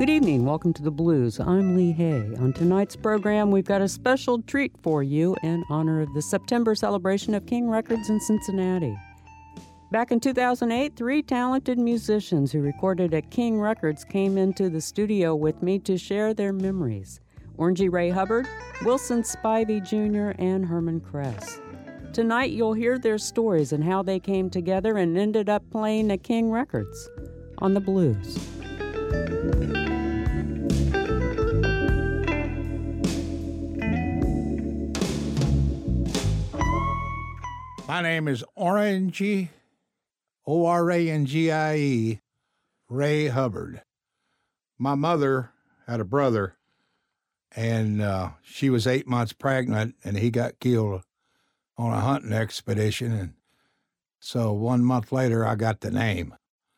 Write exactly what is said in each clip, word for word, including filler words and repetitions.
Good evening. Welcome to The Blues. I'm Lee Hay. On tonight's program, we've got a special treat for you in honor of the September celebration of King Records in Cincinnati. Back in two thousand eight, three talented musicians who recorded at King Records came into the studio with me to share their memories. Orangey Ray Hubbard, Wilson Spivey Junior, and Herman Kress. Tonight, you'll hear their stories and how they came together and ended up playing at King Records on The Blues. My name is Orangey, O R A N G I E, Ray Hubbard. My mother had a brother, and uh, she was eight months pregnant, and he got killed on a hunting expedition. And so one month later, I got the name.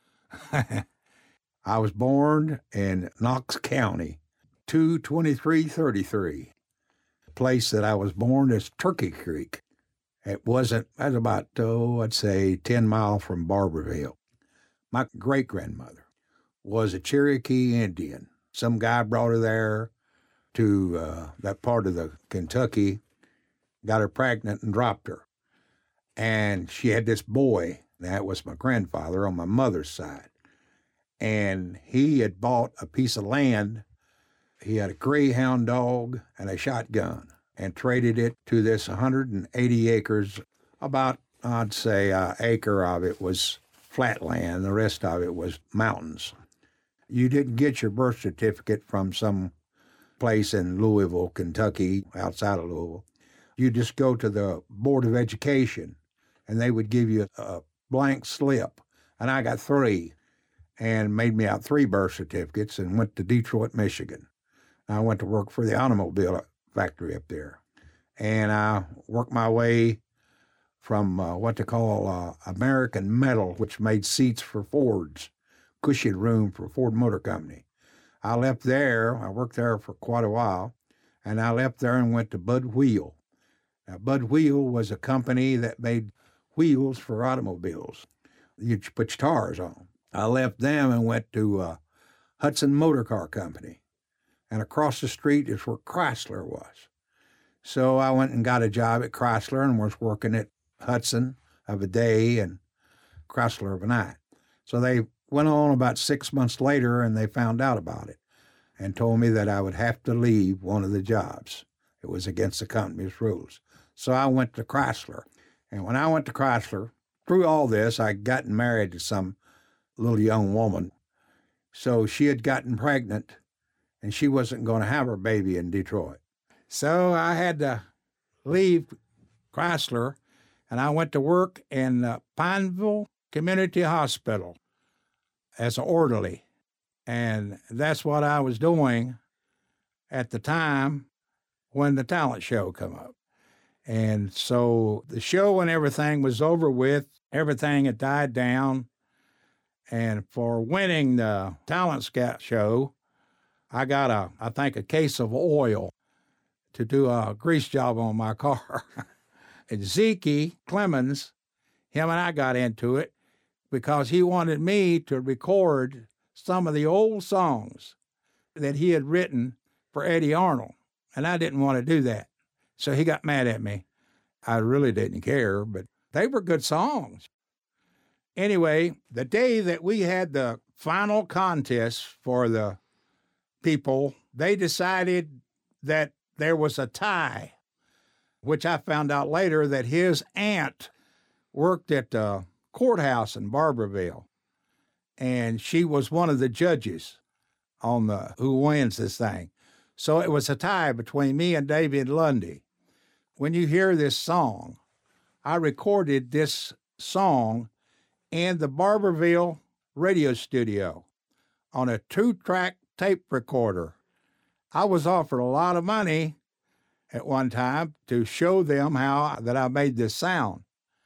I was born in Knox County, two twenty-three thirty-three. The place that I was born is Turkey Creek. It wasn't, that was about, oh, I'd say ten miles from Barberville. My great-grandmother was a Cherokee Indian. Some guy brought her there to uh, that part of the Kentucky, got her pregnant and dropped her. And she had this boy, that was my grandfather on my mother's side. And he had bought a piece of land. He had a greyhound dog and a shotgun, and traded it to this one hundred eighty acres. About, I'd say, an acre of it was flat land. The rest of it was mountains. You didn't get your birth certificate from some place in Louisville, Kentucky, outside of Louisville. You just go to the Board of Education, and they would give you a blank slip. And I got three, and made me out three birth certificates, and went to Detroit, Michigan. I went to work for the automobile factory up there. And I worked my way from uh, what they call uh, American Metal, which made seats for Fords, cushion room for Ford Motor Company. I left there, I worked there for quite a while, and I left there and went to Bud Wheel. Now, Bud Wheel was a company that made wheels for automobiles. You put your tires on. I left them and went to uh, Hudson Motor Car Company. And across the street is where Chrysler was. So I went and got a job at Chrysler and was working at Hudson of a day and Chrysler of a night. So they went on about six months later, and they found out about it and told me that I would have to leave one of the jobs. It was against the company's rules. So I went to Chrysler. And when I went to Chrysler, through all this, I'd gotten married to some little young woman. So she had gotten pregnant, and she wasn't going to have her baby in Detroit. So I had to leave Chrysler, and I went to work in uh, Pineville Community Hospital as an orderly. And that's what I was doing at the time when the talent show come up. And so the show and everything was over with. Everything had died down. And for winning the Talent Scout show, I got, a, I think, a case of oil to do a grease job on my car. And Zeke Clemens, him and I got into it because he wanted me to record some of the old songs that he had written for Eddie Arnold. And I didn't want to do that. So he got mad at me. I really didn't care, but they were good songs. Anyway, the day that we had the final contest for the people, they decided that there was a tie, which I found out later that his aunt worked at the courthouse in Barberville, and she was one of the judges on the who wins this thing. So it was a tie between me and David Lundy. When you hear this song, I recorded this song in the Barberville radio studio on a two-track tape recorder. I was offered a lot of money at one time to show them how that I made this sound.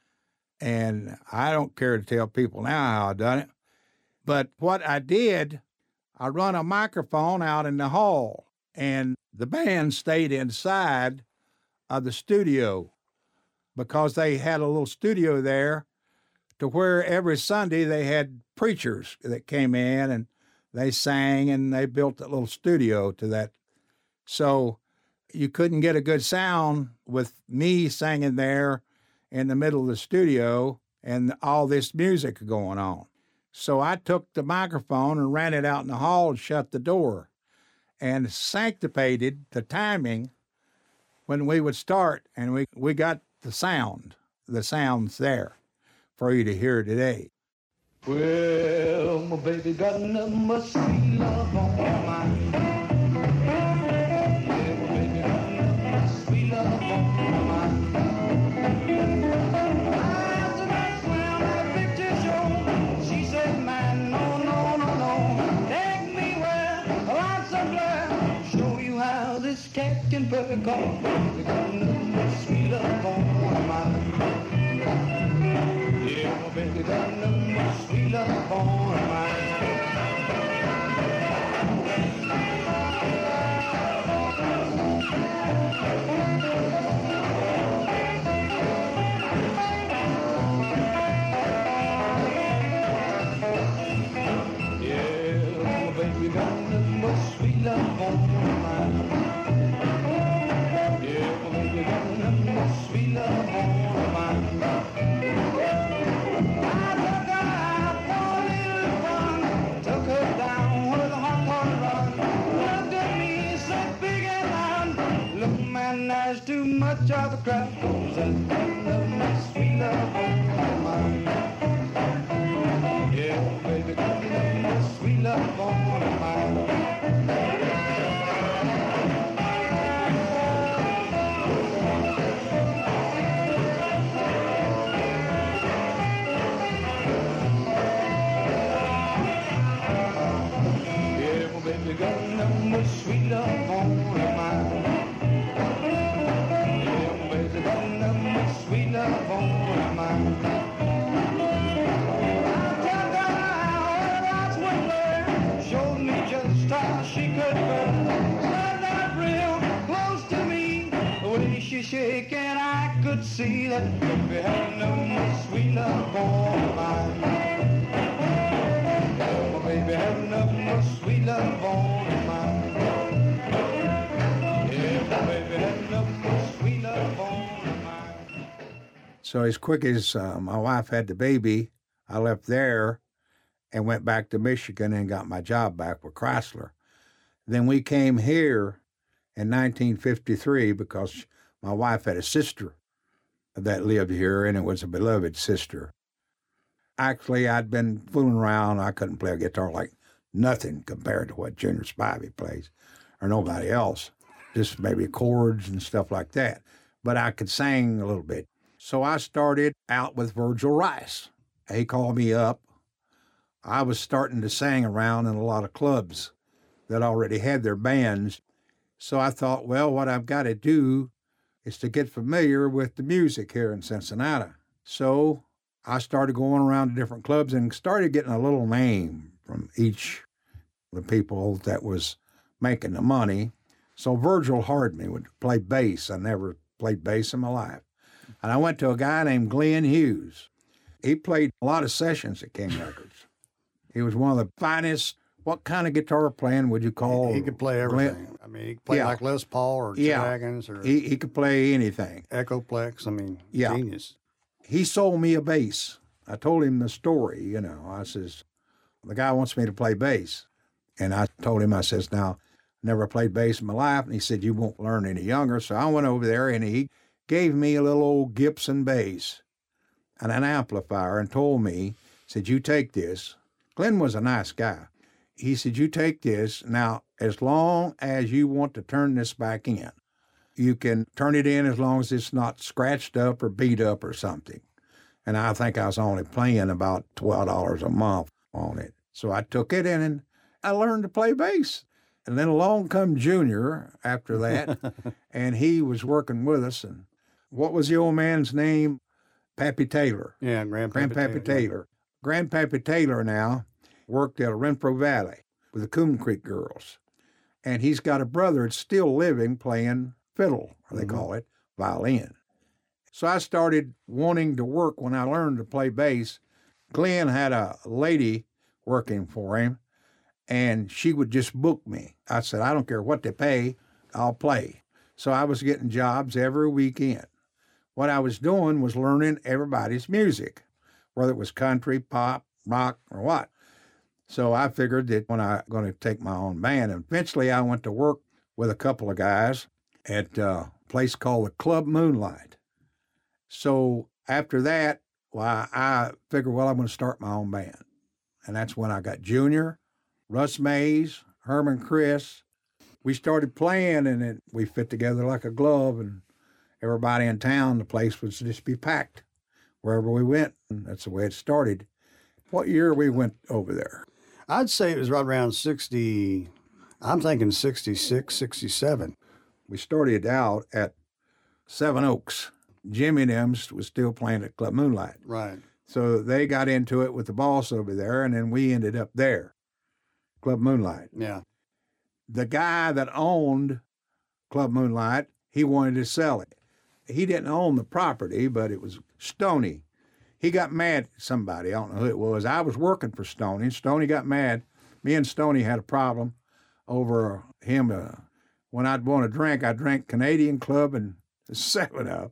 And I don't care to tell people now how I done it. But what I did, I run a microphone out in the hall, and the band stayed inside of the studio because they had a little studio there to where every Sunday they had preachers that came in and they sang and they built a little studio to that. So you couldn't get a good sound with me singing there in the middle of the studio and all this music going on. So I took the microphone and ran it out in the hall and shut the door and sanctified the timing when we would start, and we, we got the sound, the sounds there for you to hear today. Well, my baby got nothing but sweet love on her mind. Yeah, my baby got nothing but sweet love on her mind. I said, that's when that picture show. She said, man, no, no, no, no. Take me where the lights are blurred. Show you how this cat can perk off. Baby got nothing but sweet love on her mind. Yeah, my baby got nothing but sweet love on her mind. Yeah, my baby got nothing but sweet love on her mind. Yeah, my baby got nothing but sweet love on her mind. There's too much of the crowd goes and love my sweet love on my mind. Yeah, baby, got love my sweet love on my mind. Yeah, my baby got love my sweet love on my mind. Sweet love on her mind. I'll tell her how that's what Blair showed me just how she could burn. Stand up real close to me, the way she shake and I could see that baby had no more sweet love on her mind. Yeah, my baby had no more sweet love on her mind. Yeah, my baby had no more sweet love on her mind. So as quick as uh, my wife had the baby, I left there and went back to Michigan and got my job back with Chrysler. Then we came here in nineteen fifty-three because my wife had a sister that lived here, and it was a beloved sister. Actually, I'd been fooling around. I couldn't play a guitar like nothing compared to what Junior Spivey plays or nobody else, just maybe chords and stuff like that. But I could sing a little bit. So I started out with Virgil Rice. He called me up. I was starting to sing around in a lot of clubs that already had their bands. So I thought, well, what I've got to do is to get familiar with the music here in Cincinnati. So I started going around to different clubs and started getting a little name from each of the people that was making the money. So Virgil hired me to play bass. I never played bass in my life. And I went to a guy named Glenn Hughes. He played a lot of sessions at King Records. He was one of the finest. What kind of guitar playing would you call? He, he could play everything. Glenn? I mean, he could play Yeah. like Les Paul or Yeah. Dragons or He, he could play anything. Echoplex. I mean, Yeah. genius. He sold me a bass. I told him the story, you know. I says, the guy wants me to play bass. And I told him, I says, now, never played bass in my life. And he said, you won't learn any younger. So I went over there and he gave me a little old Gibson bass and an amplifier and told me, said, you take this. Glenn was a nice guy. He said, you take this. Now, as long as you want to turn this back in, you can turn it in as long as it's not scratched up or beat up or something. And I think I was only paying about twelve dollars a month on it. So I took it in and I learned to play bass. And then along come Junior after that, and he was working with us. And what was the old man's name? Pappy Taylor. Yeah, Grandpappy Grandpappy Taylor. Taylor. Grandpappy Taylor now worked at Renfro Valley with the Coon Creek Girls. And he's got a brother that's still living playing fiddle, or they Mhm. call it, violin. So I started wanting to work when I learned to play bass. Glenn had a lady working for him, and she would just book me. I said, I don't care what they pay, I'll play. So I was getting jobs every weekend. What I was doing was learning everybody's music, whether it was country, pop, rock, or what. So I figured that when I was going to take my own band, and eventually I went to work with a couple of guys at a place called the Club Moonlight. So after that, well, I figured, well, I'm going to start my own band. And that's when I got Junior, Russ Mays, Herman Chris. We started playing, and it, we fit together like a glove, and everybody in town, the place would just be packed wherever we went. And that's the way it started. What year we went over there? I'd say it was right around sixty, I'm thinking sixty-six, sixty-seven. We started out at Seven Oaks. Jimmy and them was still playing at Club Moonlight. Right. So they got into it with the boss over there, and then we ended up there, Club Moonlight. Yeah. The guy that owned Club Moonlight, he wanted to sell it. He didn't own the property, but it was Stoney. He got mad at somebody. I don't know who it was. I was working for Stoney. Stoney got mad. Me and Stoney had a problem over him. Uh, when I'd want to drink, I drank Canadian Club and seven up.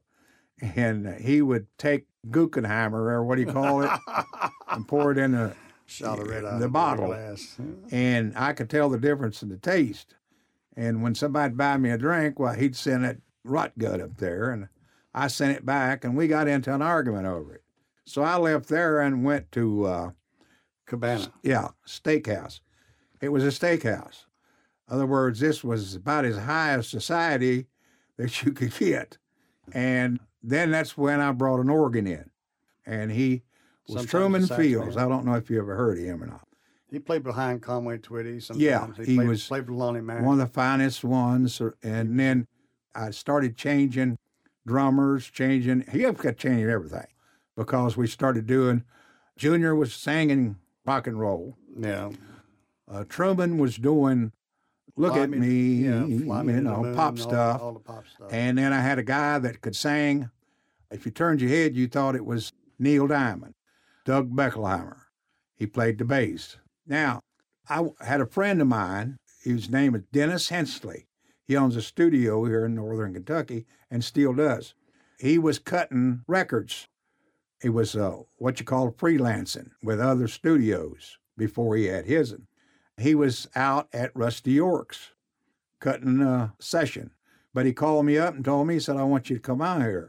And he would take Guggenheimer, or what do you call it, and pour it in the, Shot of red out the of bottle. glass. And I could tell the difference in the taste. And when somebody'd buy me a drink, well, he'd send that rot gut up there, and I sent it back, and we got into an argument over it. So I left there and went to, uh, Cabana. yeah, steakhouse. It was a steakhouse. In other words, this was about as high a society that you could get. And then that's when I brought an organ in. And he was Sometimes Truman a sax Fields. man. I don't know if you ever heard of him or not. He played behind Conway Twitty. Sometimes Yeah, he, he played, was played with Lonnie Mack. One of the finest ones. And then I started changing drummers, changing, he kept changing everything because we started doing, Junior was singing rock and roll. Yeah. Uh, Truman was doing Look Fly at Me- Me, yeah, you Fly Me to the know, Moon, pop all- stuff. All, the pop stuff. And then I had a guy that could sing. If you turned your head, you thought it was Neil Diamond. Doug Beckelheimer. He played the bass. Now, I had a friend of mine. His name is Dennis Hensley. He owns a studio here in northern Kentucky and still does. He was cutting records. He was uh, what you call freelancing with other studios before he had his. He was out at Rusty York's cutting a session. But he called me up and told me, he said, I want you to come out here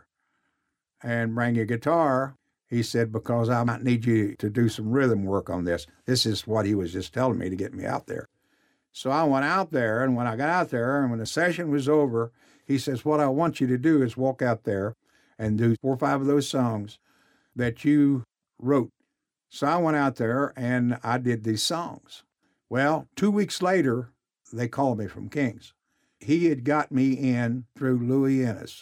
and bring your guitar. He said, because I might need you to do some rhythm work on this. This is what he was just telling me to get me out there. So I went out there, and when I got out there, and when the session was over, he says, what I want you to do is walk out there and do four or five of those songs that you wrote. So I went out there, and I did these songs. Well, two weeks later, they called me from King's. He had got me in through Louis Ennis.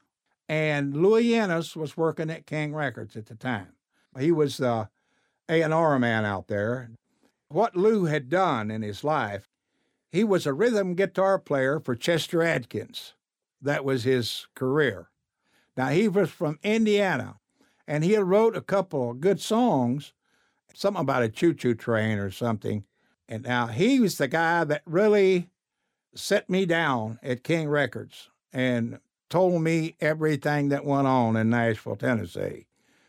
And Louis Ennis was working at King Records at the time. He was the A and R man out there. What Lou had done in his life, he was a rhythm guitar player for Chester Atkins. That was his career. Now, he was from Indiana, and he had wrote a couple of good songs, something about a choo-choo train or something. And now he was the guy that really set me down at King Records and told me everything that went on in Nashville, Tennessee.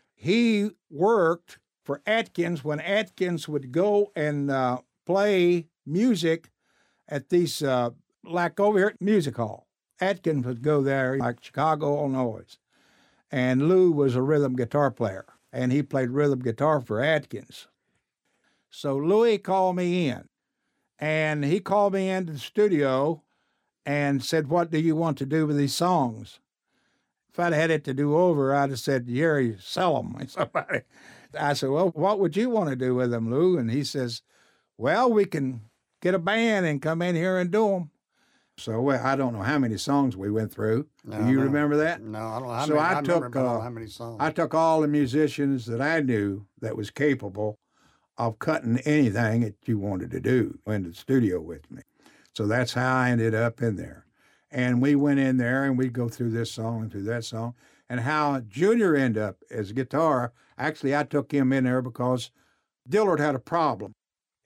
He worked for Atkins when Atkins would go and uh, play music at these, uh, like over here at Music Hall. Atkins would go there, like Chicago, Illinois. And Lou was a rhythm guitar player, and he played rhythm guitar for Atkins. So Louis called me in, and he called me into the studio and said, what do you want to do with these songs? If I'd had it to do over, I'd have said, Jerry, sell them. Somebody. I said, well, what would you want to do with them, Lou? And he says, well, we can get a band and come in here and do them. So well, I don't know how many songs we went through. No, do you no. remember that? No, I don't know. How So many, I I remember, took, but I don't know uh, how many songs. I took all the musicians that I knew that was capable of cutting anything that you wanted to do into the studio with me. So that's how I ended up in there. And we went in there and we'd go through this song and through that song. And how Junior ended up as a guitar, actually I took him in there because Dillard had a problem.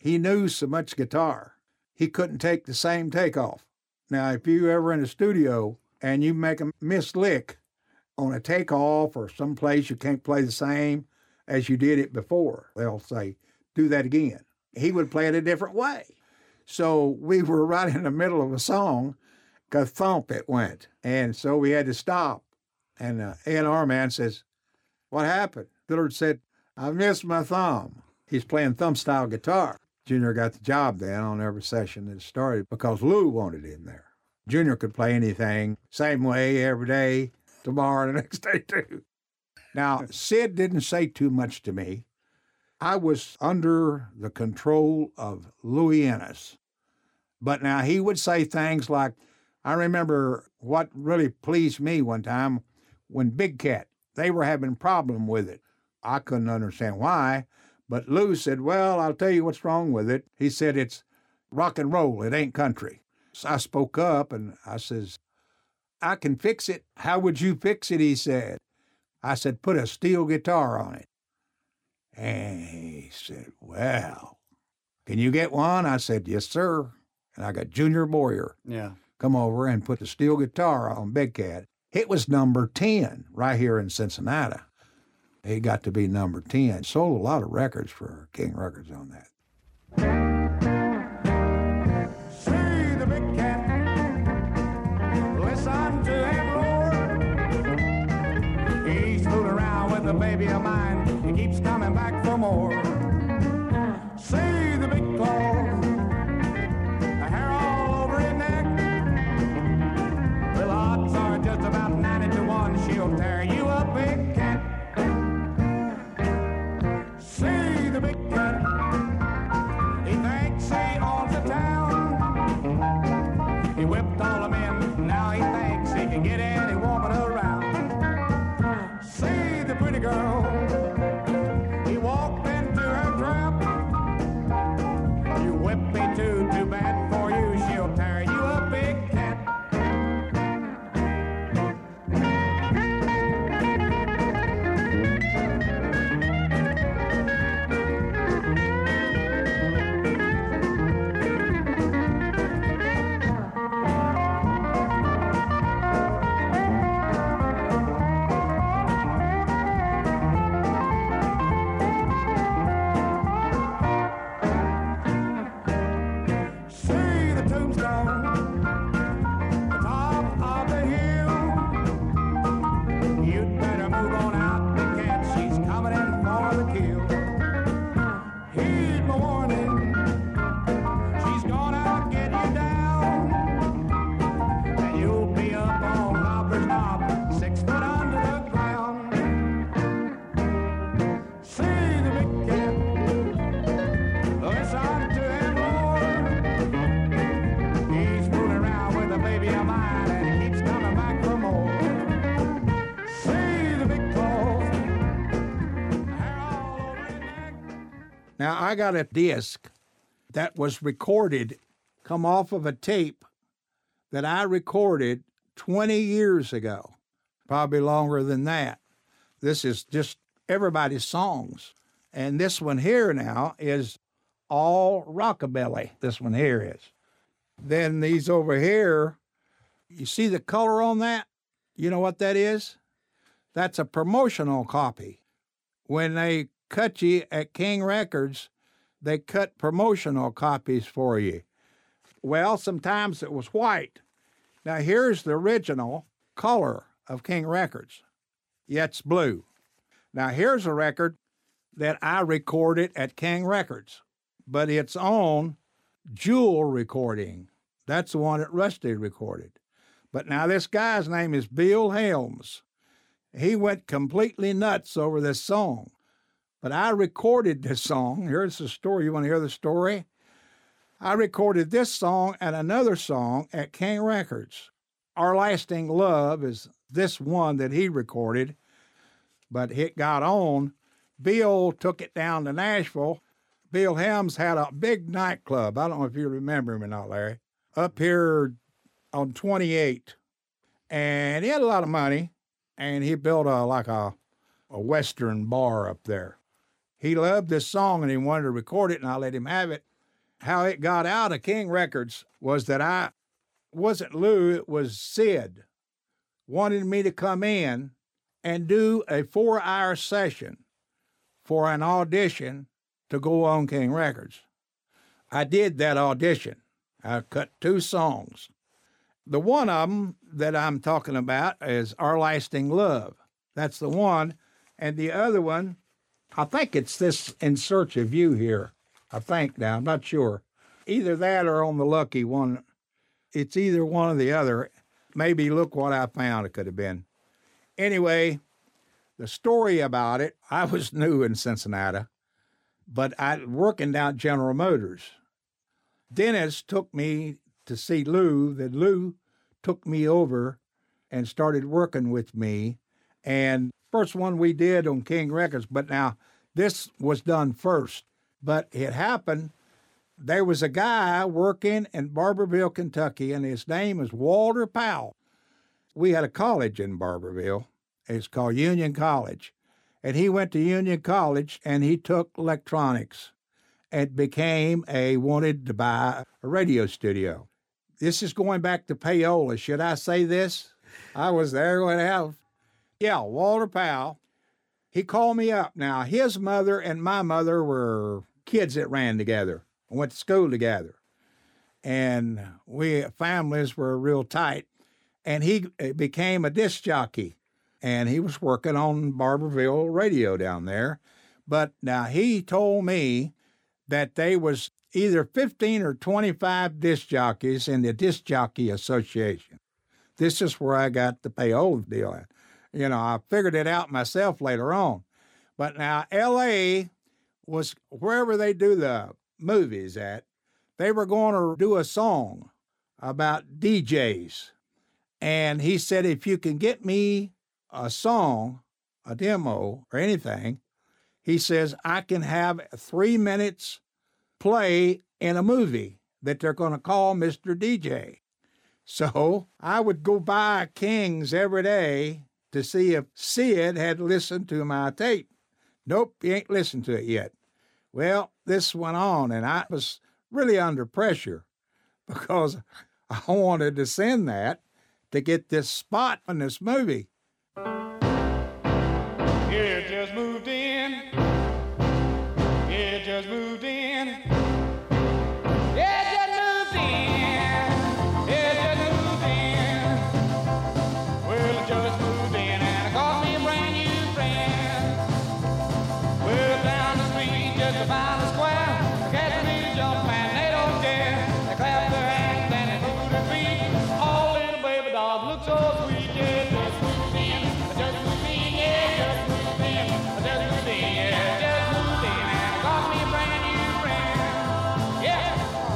he knew so much guitar, he couldn't take the same takeoff. Now, if you ever in a studio and you make a miss lick on a takeoff or someplace you can't play the same as you did it before, they'll say, do that again. He would play it a different way. So we were right in the middle of a song, ka-thump it went. And so we had to stop. And uh, A and R man says, what happened? Dillard said, I missed my thumb. He's playing thumb-style guitar. Junior got the job then on every session that started because Lou wanted him there. Junior could play anything, same way every day, tomorrow, the next day too. Now, Sid didn't say too much to me. I was under the control of Louis Ennis. But now he would say things like, I remember what really pleased me one time when Big Cat, they were having a problem with it. I couldn't understand why, but Lou said, well, I'll tell you what's wrong with it. He said, it's rock and roll, it ain't country. So I spoke up and I says, I can fix it. How would you fix it? He said. I said, put a steel guitar on it. And he said, well, can you get one? I said, yes, sir. And I got Junior Boyer. Yeah. Come over and put the steel guitar on Big Cat. It was number ten right here in Cincinnati. It got to be number ten. Sold a lot of records for King Records on that. See the big cat, listen to him roar. He's fooling around with a baby of mine. He keeps coming back for more. See the big claws, the hair all over his neck. Well, odds are just about ninety to one. She'll tear you up, big cat. See the big cat, he thinks he owns the town. He whipped all the men, now he thinks he can get any woman around. See the pretty girl, he walked into her trap. You whip me too, too bad for you, she'll tear you up, big cat. See the tombstone, the top of the hill. You'd better move on out, big cat, she's coming in for the kill. Heed my warning, she's gonna get you down. And you'll be up on Gobbler's Knob, six foot under the ground. See the big cat, listen to him roar. He's fooling around with a baby of mine and he keeps coming back for more. See the big claws, hair all over his neck. Now, I got a disc that was recorded, come off of a tape that I recorded twenty years ago, probably longer than that. This is just everybody's songs. And this one here now is all rockabilly. This one here is. Then these over here, you see the color on that? You know what that is? That's a promotional copy. When they cut you at King Records, they cut promotional copies for you. Well, sometimes it was white. Now here's the original color of King Records. Yeah, it's blue. Now here's a record that I recorded at King Records, but it's on Jewel recording. That's the one that Rusty recorded. But now this guy's name is Bill Helms. He went completely nuts over this song. But I recorded this song. Here's the story. You want to hear the story? I recorded this song and another song at King Records. Our Lasting Love is this one that he recorded, but it got on. Bill took it down to Nashville. Bill Helms had a big nightclub. I don't know if you remember him or not, Larry, up here on twenty-eight. And he had a lot of money, and he built a like a, a Western bar up there. He loved this song, and he wanted to record it, and I let him have it. how it got out of King Records was that I wasn't Lou, it was Sid wanted me to come in and do a four-hour session for an audition to go on King Records. I did that audition. I cut two songs. The one of them that I'm talking about is Our Lasting Love. That's the one. And the other one, I think it's this In Search of You here. I think now, I'm not sure. Either that or on the Lucky One. It's either one or the other. Maybe Look What I Found it could have been. Anyway, the story about it, I was new in Cincinnati, but I working down at General Motors. Dennis took me to see Lou, that Lou took me over and started working with me. And first one we did on King Records, but now this was done first. But it happened, there was a guy working in Barberville, Kentucky, and his name is Walter Powell. We had a college in Barberville. It's called Union College. And he went to Union College, and he took electronics and became a, wanted to buy a radio studio. This is going back to payola. Should I say this? I was there when I have, yeah, Walter Powell. He called me up. Now, his mother and my mother were kids that ran together, went to school together. And we families were real tight. And he became a disc jockey. And he was working on Barberville radio down there. But now he told me that they was either fifteen or twenty-five disc jockeys in the Disc Jockey Association. This is where I got the payola deal at. You know, I figured it out myself later on. But now L A was wherever they do the movies at, they were going to do a song about D Js. And he said, if you can get me a song, a demo, or anything, he says, I can have three minutes play in a movie that they're going to call Mister D J. So I would go by King's every day to see if Sid had listened to my tape. Nope, he ain't listened to it yet. Well, this went on, and I was really under pressure because I wanted to send that to get this spot in this movie. Yeah, just moved in. Yeah, just moved in. Yeah, just moved in. Yeah, just moved in. Well, I just moved in and I got me a brand new friend. Well, down the street, just about the square, I catch me a jump and they don't care. They clap their hands and they move their feet. All little baby dolls look so sweet. Yeah, just moved in. I just moved in. Yeah, just moved in. I just moved in. Yeah, just moved in and I got me a brand new friend. Yeah.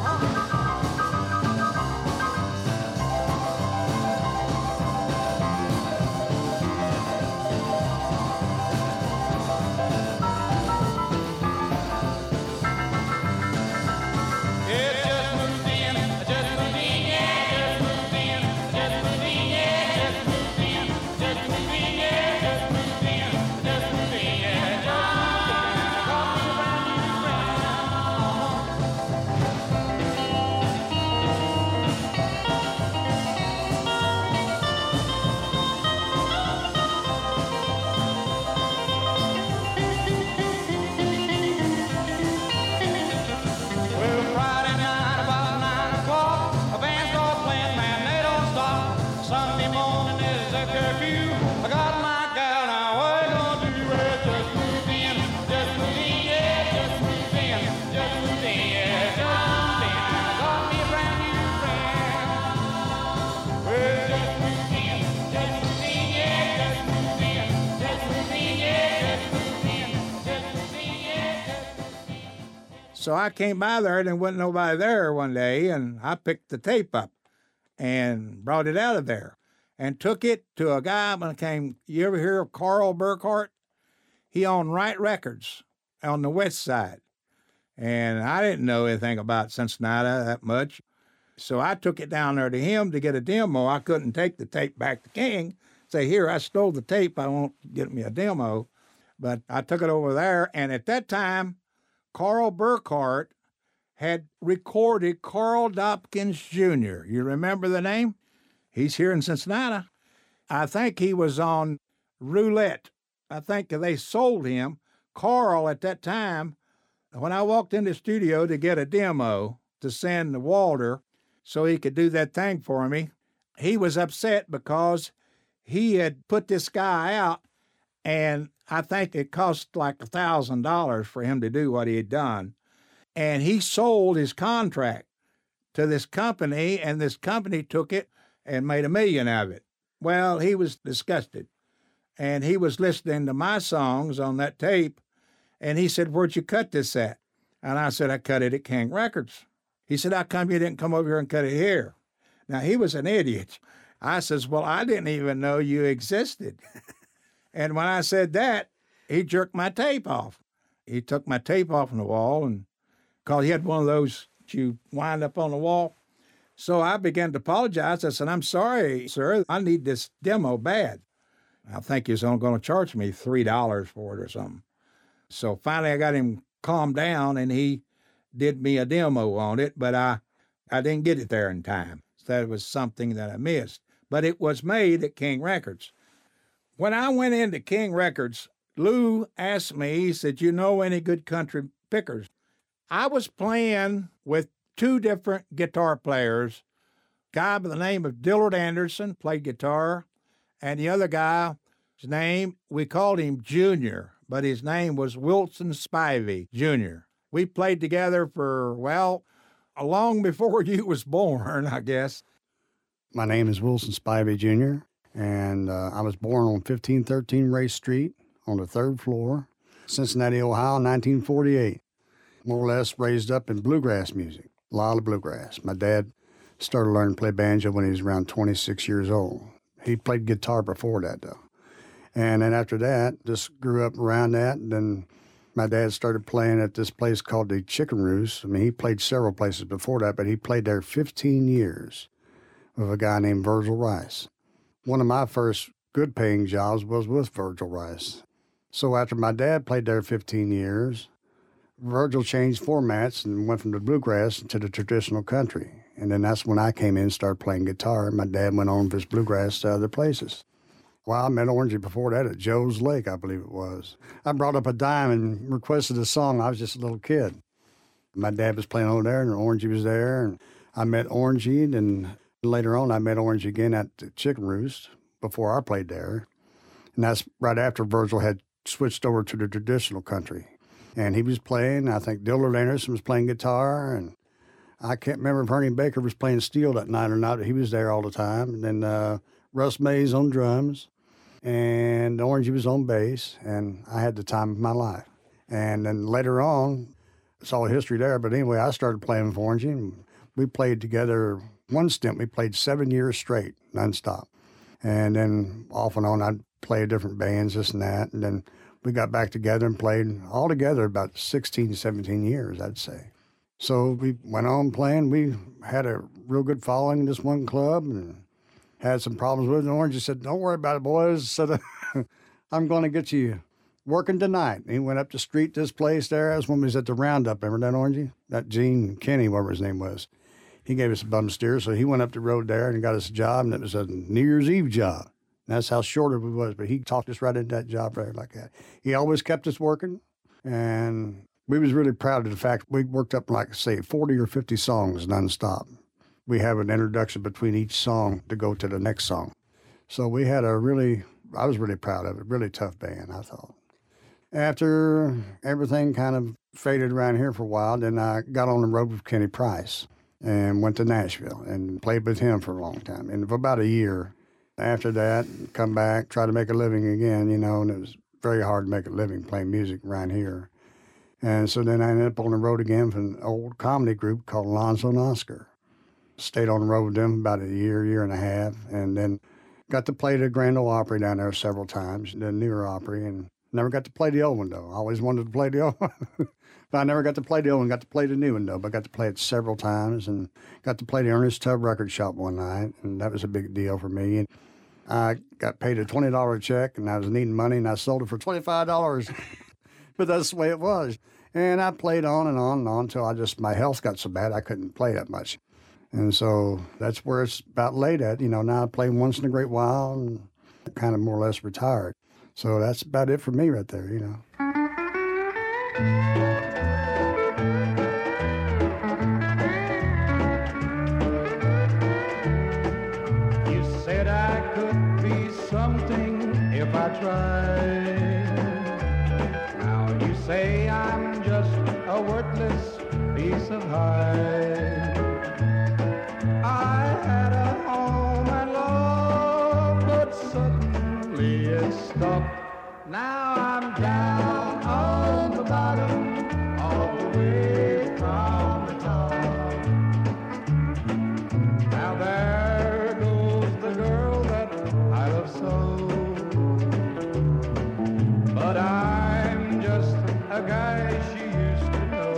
Yeah, just moved in. I just moved in. Yeah, just moved in. I just moved in. Yeah, just moved in. Just moved in. Yeah, just moved in. Just moved in. Yeah, just moved in. I got me a brand new friend. Well, Friday night about nine o'clock, a band starts playing, man, they don't stop. Sunday morning is a curfew. I got my gal now, what you gonna do? Well, just moved in, just moved in, yeah, just moved in, just moved in, yeah, just moved in. I got me a brand new friend. Well, just moved in, just moved in, yeah, just moved in, just moved in, yeah, just moved in, just moved in, yeah, just moved in. So I came by there, and there wasn't nobody there one day, and I picked the tape up and brought it out of there and took it to a guy when I came. You ever hear of Carl Burkhart? He owned Wright Records on the west side. And I didn't know anything about Cincinnati that much. So I took it down there to him to get a demo. I couldn't take the tape back to King, say, here, I stole the tape. I won't get me a demo. But I took it over there. And at that time, Carl Burkhart had recorded Carl Dopkins Junior You remember the name? He's here in Cincinnati. I think he was on Roulette. I think they sold him. Carl, at that time, when I walked in the studio to get a demo to send to Walter so he could do that thing for me, he was upset because he had put this guy out, and I think it cost like a thousand dollars for him to do what he had done. And he sold his contract to this company, and this company took it and made a million of it. Well, he was disgusted, and he was listening to my songs on that tape, and he said, "Where'd you cut this at?" And I said, "I cut it at King Records." He said, "How come you didn't come over here and cut it here?" Now, he was an idiot. I says, "Well, I didn't even know you existed." And when I said that, he jerked my tape off. He took my tape off on the wall, and because he had one of those that you wind up on the wall. So I began to apologize. I said, "I'm sorry, sir. I need this demo bad." I think he was only going to charge me three dollars for it or something. So finally I got him calmed down, and he did me a demo on it, but I, I didn't get it there in time. So that was something that I missed. But it was made at King Records. When I went into King Records, Lou asked me, he said, "You know any good country pickers?" I was playing with two different guitar players. A guy by the name of Dillard Anderson played guitar, and the other guy, his name, we called him Junior, but his name was Wilson Spivey Junior We played together for, well, long before you was born, I guess. My name is Wilson Spivey Junior, and uh, I was born on fifteen thirteen Race Street on the third floor, Cincinnati, Ohio, nineteen forty-eight. More or less raised up in bluegrass music, a lot of bluegrass. My dad started learning to play banjo when he was around twenty-six years old. He played guitar before that, though. And then after that, just grew up around that. And then my dad started playing at this place called the Chicken Roost. I mean, he played several places before that, but he played there fifteen years with a guy named Virgil Rice. One of my first good-paying jobs was with Virgil Rice. So after my dad played there fifteen years, Virgil changed formats and went from the bluegrass to the traditional country. And then that's when I came in and started playing guitar. My dad went on with his bluegrass to other places. Well, I met Orangey before that at Joe's Lake, I believe it was. I brought up a dime and requested a song. I was just a little kid. My dad was playing over there, and Orangey was there. And I met Orangey, and later on I met Orangey again at the Chicken Roost before I played there. And that's right after Virgil had switched over to the traditional country. And he was playing, I think Dillard Anderson was playing guitar, and I can't remember if Ernie Baker was playing steel that night or not, but he was there all the time. And then uh, Russ Mays on drums, and Orangey was on bass, and I had the time of my life. And then later on, it's all history there, but anyway, I started playing with Orangey, and we played together one stint. We played seven years straight, nonstop. And then off and on, I'd play different bands, this and that, and then we got back together and played all together about sixteen, seventeen years, I'd say. So we went on playing. We had a real good following in this one club and had some problems with it. And Orangey said, "Don't worry about it, boys." Said, "I'm going to get you working tonight." And he went up the street to this place there. That's when we was at the Roundup. Remember that, Orangey? That Gene Kenny, whatever his name was. He gave us a bum steer, so he went up the road there and got us a job, and it was a New Year's Eve job. That's how short it was, but he talked us right into that job right like that. He always kept us working, and we was really proud of the fact we worked up, like, say, forty or fifty songs nonstop. We have an introduction between each song to go to the next song. So we had a really, I was really proud of it, really tough band, I thought. After everything kind of faded around here for a while, then I got on the road with Kenny Price and went to Nashville and played with him for a long time, and for about a year. After that, come back, try to make a living again, you know, and it was very hard to make a living playing music around here. And so then I ended up on the road again for an old comedy group called Alonzo and Oscar. Stayed on the road with them about a year, year and a half, and then got to play the Grand Ole Opry down there several times, the newer Opry, and never got to play the old one, though. I always wanted to play the old one. But I never got to play the old one, got to play the new one, though. But I got to play it several times, and got to play the Ernest Tubb Record Shop one night, and that was a big deal for me. And I got paid a twenty dollar check, and I was needing money, and I sold it for twenty-five dollars. But that's the way it was. And I played on and on and on until I just, my health got so bad I couldn't play that much. And so that's where it's about laid at. You know, now I play once in a great while and kind of more or less retired. So that's about it for me right there, you know. You said I could be something if I tried. Now you say I'm just a worthless piece of hide. I had a home and love, but suddenly it stopped. Now I'm down on the bottom, all the way from the top. Now there goes the girl that I love so. But I'm just a guy she used to know.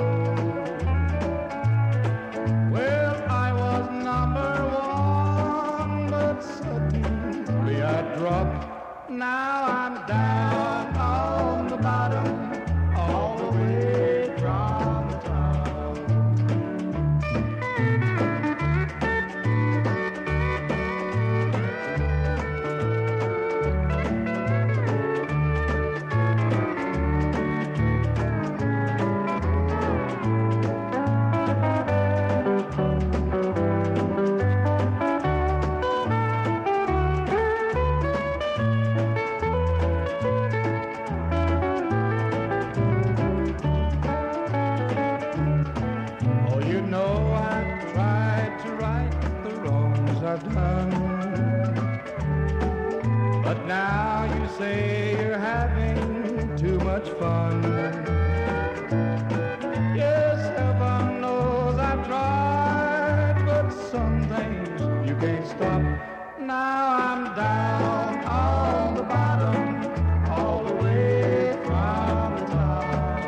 Well, I was number one, but suddenly I dropped. Now I'm down on the bottom, all the way from the top. But now you say you're having too much fun. Yes, heaven knows I've tried, but some things you can't stop. Now I'm down on the bottom, all the way from the top.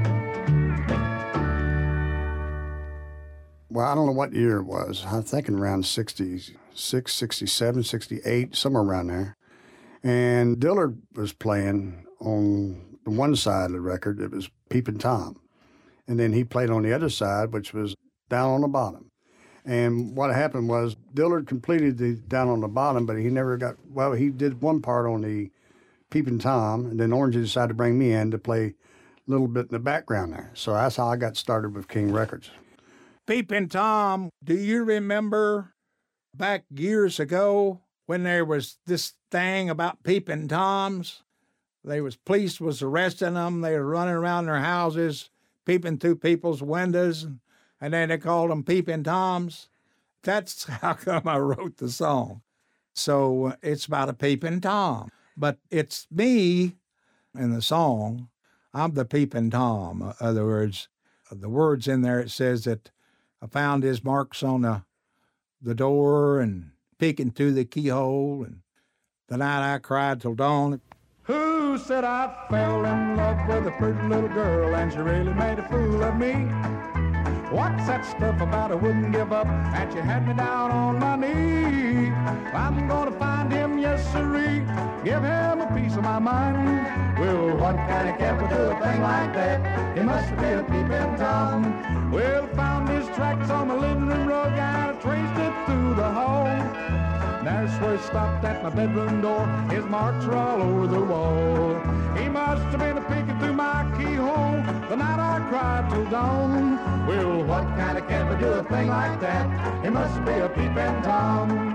Well, I don't know what year it was. I'm thinking around sixty-six, sixty-seven, sixty-eight, somewhere around there. And Dillard was playing on the one side of the record. It was Peepin' Tom. And then he played on the other side, which was Down on the Bottom. And what happened was Dillard completed the Down on the Bottom, but he never got, well, he did one part on the Peepin' Tom, and then Orangey decided to bring me in to play a little bit in the background there. So that's how I got started with King Records. Peepin' Tom, do you remember back years ago when there was this thing about Peepin' Toms? They was, police was arresting them. They were running around their houses, peeping through people's windows, and, and then they called them Peepin' Toms. That's how come I wrote the song. So uh, it's about a peeping Tom. But it's me in the song. I'm the peeping Tom. In other words, the words in there, it says that I found his marks on the, the door and peeking through the keyhole, and the night I cried till dawn. Who said I fell in love with a pretty little girl and she really made a fool of me? What's that stuff about I wouldn't give up and she had me down on my knee? I'm gonna find him, yes sirree, give him a piece of my mind. Well, what kind of cat would do a thing like that? He must be a peeping Tom. Well, found his tracks on my living room rug and I traced it through the hall. There's where he stopped at my bedroom door. His marks are all over the wall. He must have been a peeking through my keyhole the night I cried till dawn. Well, what kind of cat would do a thing like that? He must be a peeping Tom.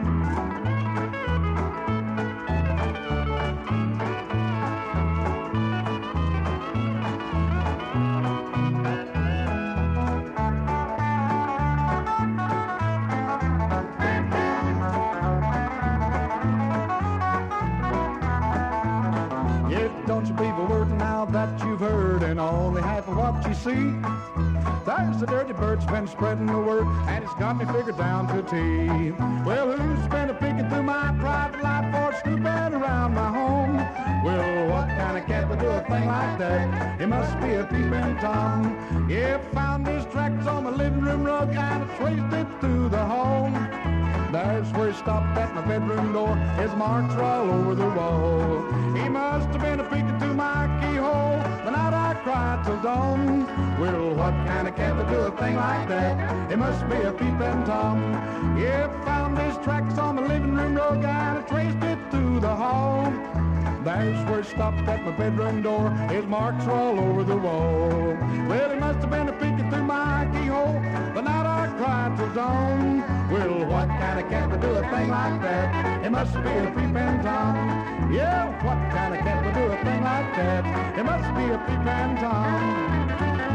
Don't you believe a word now that you've heard and only half of what you see? There's a dirty bird's been spreading the word and it's got me figured down to T. Well, who's been a peeking through my private life or snooping around my home? Well, what kind of cat would do a thing like that? It must be a peeping Tom. Yeah, found his tracks on my living room rug and I traced it through the home. There's where he stopped at my bedroom door. His marks are all over the wall. He must have been a peeking through my keyhole the night I cried till dawn. Well, what kind of cat would do a thing like that? It must be a peeping Tom. Yeah, found his tracks on the living room door guide. I traced it through the hall. There's where it stopped at my bedroom door. His marks were all over the wall. Well, he must have been a peeking through my keyhole the night I cried till dawn. Well, what kind of cat would do a thing like that? It must be a peeping Tom. Yeah, what kind of cat would do a thing like that? It must be a peeping Tom.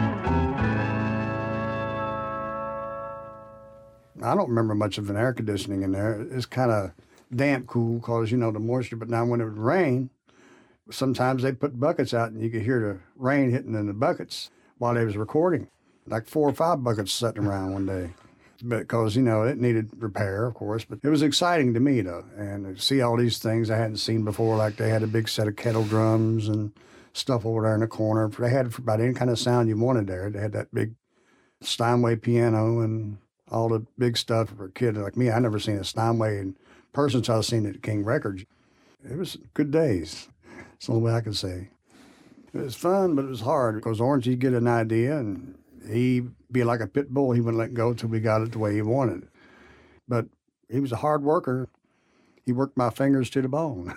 I don't remember much of an air conditioning in there. It's kind of damp cool because, you know, the moisture. But now when it would rain, sometimes they put buckets out and you could hear the rain hitting in the buckets while they was recording. Like four or five buckets sitting around one day. Because, you know, it needed repair, of course. But it was exciting to me, though. And to see all these things I hadn't seen before, like they had a big set of kettle drums and stuff over there in the corner. They had about any kind of sound you wanted there. They had that big Steinway piano and all the big stuff for a kid like me. I never seen a Steinway in person until I seen it at King Records. It was good days. That's the only way I can say. It was fun, but it was hard because Orange, he'd get an idea and he'd be like a pit bull. He wouldn't let go till we got it the way he wanted it. But he was a hard worker. He worked my fingers to the bone.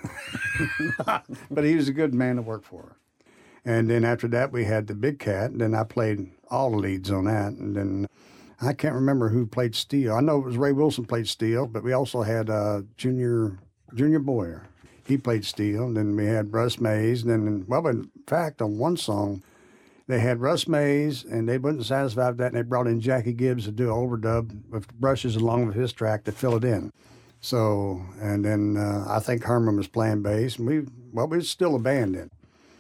But he was a good man to work for. And then after that, we had the Big Cat. And then I played all the leads on that. And then I can't remember who played steel. I know it was Ray Wilson played steel, but we also had uh, Junior Junior Boyer. He played steel. And then we had Russ Mays. And then, well, in fact, on one song, they had Russ Mays, and they wasn't satisfied with that, and they brought in Jackie Gibbs to do an overdub with brushes along with his track to fill it in. So, and then uh, I think Herman was playing bass, and we, well, we was still a band then.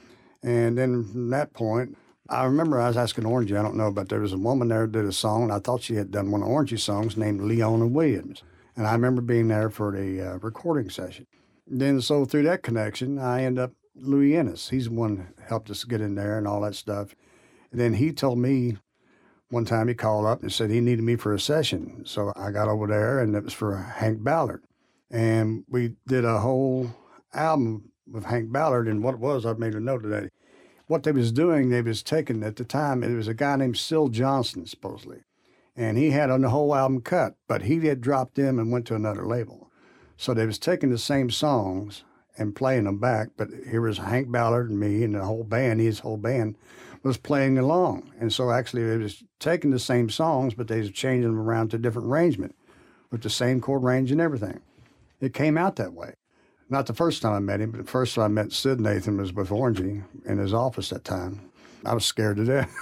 And then from that point, I remember I was asking Orangey, I don't know, but there was a woman there that did a song, and I thought she had done one of Orangey's songs named Leona Williams. And I remember being there for the uh, recording session. Then, so through that connection, I ended up Louis Ennis. He's the one that helped us get in there and all that stuff. And then he told me one time he called up and said he needed me for a session. So I got over there, and it was for Hank Ballard. And we did a whole album with Hank Ballard, and what it was, I made a note of that. What they was doing, they was taking, at the time, it was a guy named Syl Johnson, supposedly. And he had on the whole album cut, but he had dropped in and went to another label. So they was taking the same songs and playing them back, but here was Hank Ballard and me and the whole band, his whole band, was playing along. And so actually they was taking the same songs, but they was changing them around to a different arrangement with the same chord range and everything. It came out that way. Not the first time I met him, but the first time I met Sid Nathan was with Orangey in his office that time. I was scared to death.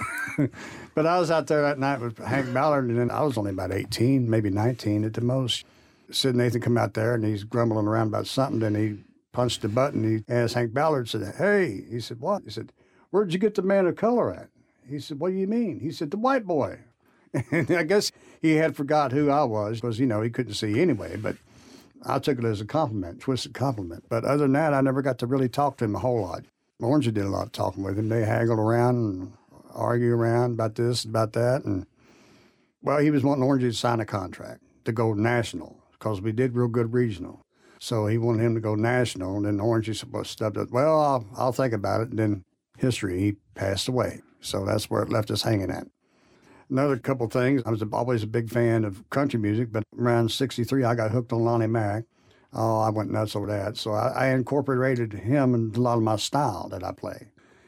But I was out there that night with Hank Ballard, and then I was only about eighteen, maybe nineteen at the most. Sid Nathan come out there, and he's grumbling around about something, then he punched the button. He asked Hank Ballard, said, "Hey," he said, "What?" He said, "Where'd you get the man of color at?" He said, "What do you mean?" He said, "The white boy." And I guess he had forgot who I was because, you know, he couldn't see anyway, but I took it as a compliment, twisted compliment. But other than that, I never got to really talk to him a whole lot. Orangey did a lot of talking with him. They haggled around and argued around about this, about that. And, well, he was wanting Orangey to sign a contract to go national because we did real good regional. So he wanted him to go national, and then Orangey stubbed up, well, I'll, I'll think about it. And then history, he passed away. So that's where it left us hanging at. Another couple things, I was always a big fan of country music, but around sixty-three, I got hooked on Lonnie Mack. Oh, I went nuts over that. So I, I incorporated him in a lot of my style that I play.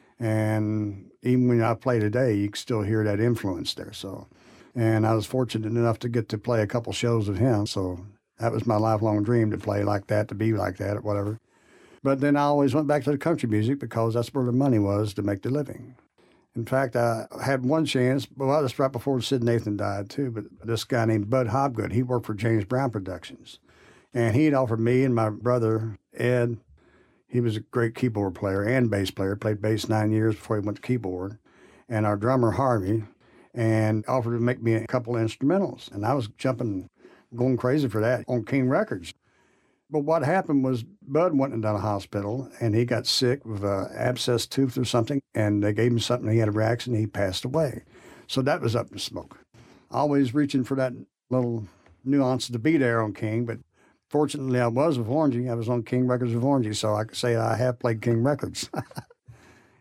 And even when I play today, you can still hear that influence there. So, and I was fortunate enough to get to play a couple shows with him. So that was my lifelong dream, to play like that, to be like that, or whatever. But then I always went back to the country music because that's where the money was to make the living. In fact, I had one chance, well, that's right before Sid Nathan died, too, but this guy named Bud Hobgood, he worked for James Brown Productions. And he'd offered me and my brother, Ed, he was a great keyboard player and bass player, played bass nine years before he went to keyboard, and our drummer, Harvey, and offered to make me a couple of instrumentals. And I was jumping, going crazy for that on King Records. But what happened was Bud went into the hospital, and he got sick with an abscessed tooth or something, and they gave him something, he had a reaction, and he passed away. So that was up in smoke. Always reaching for that little nuance to be there on King, but fortunately I was with Orangey. I was on King Records with Orangey, so I could say I have played King Records.